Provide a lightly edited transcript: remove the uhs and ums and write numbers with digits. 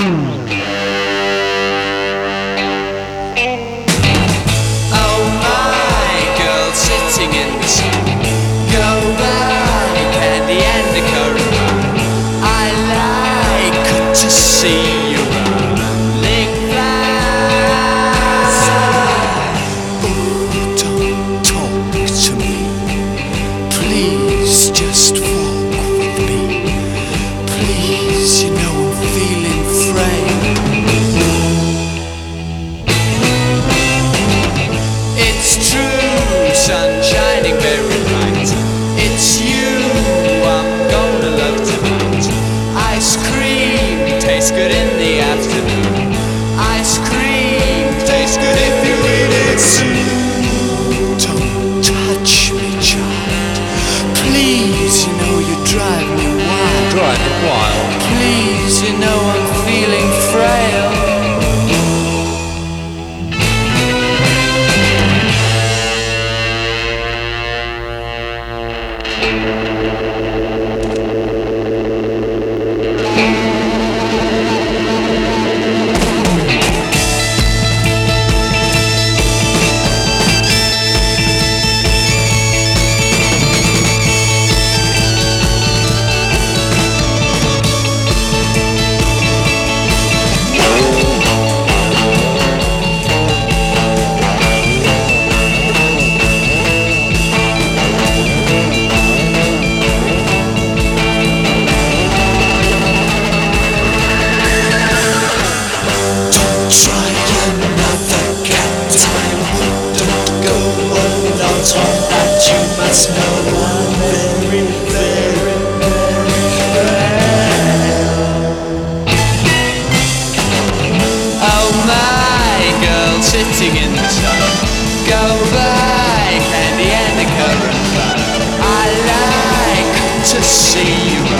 Oh my girl sitting in the sun, go by Candy and the current. I like to see you running fast. Oh, don't talk to me, please just walk with me. Please, you know I'm feeling frail. It's true, sun shining very bright. It's you I'm gonna love tonight. Ice cream tastes good in the afternoon. Ice cream tastes good if you eat it soon. Don't touch me, child. Please, you know you drive me wild. Drive it wild. Please, you know I'm feeling frail. Try another cat time. Don't go on that you must know I'm very, very, oh my girl sitting in the sun, go by Candy and the current fun. I like to see you